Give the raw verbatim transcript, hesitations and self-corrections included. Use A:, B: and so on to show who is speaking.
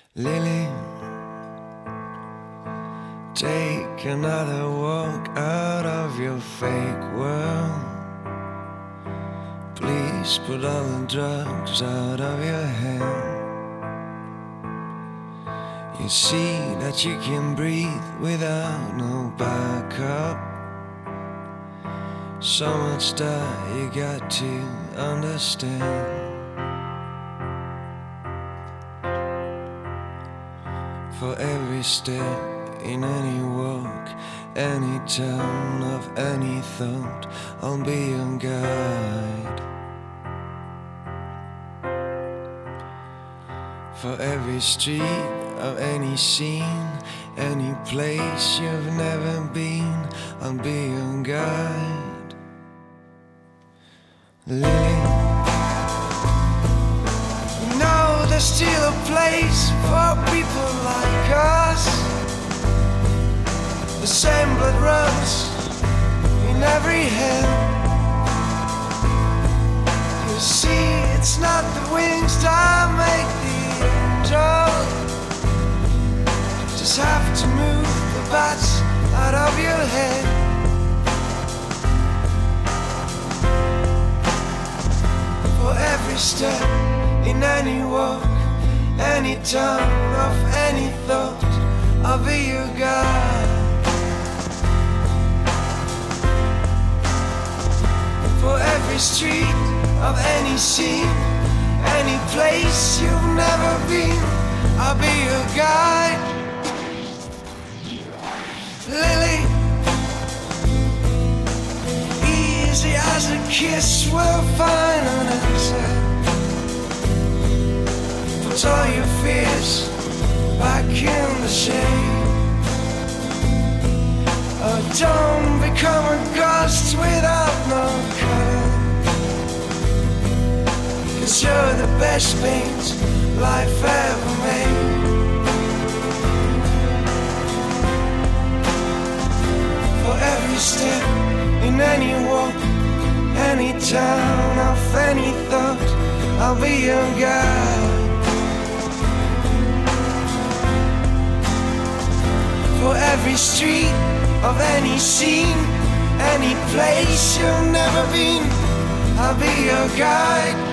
A: Lily, take another walk out of your fake world. Please put all the drugs out of your head. You see that you can breathe without no backup. So much that you got to understand. For every step in any walk, any turn of any thought, I'll be your guide. For every street of any scene, any place you've never been, I'll be your guide. Lily, you know there's still a place for people like us. The same blood runs in every hand. You see, it's not the wings that make the angel. Just have to move the bats out of your head. For every step in any walk, any turn of any thought, I'll be your guide. For every street of any scene, any place you've never been, I'll be your guide. Lily, easy as a kiss will find an answer. Put all your fears back in the shade. Oh, don't become a ghost without no color. Cause you're the best paint life ever made. For every step in any walk, any turn of any thought, I'll be your guide. For every street of any scene, any place you've never been, I'll be your guide.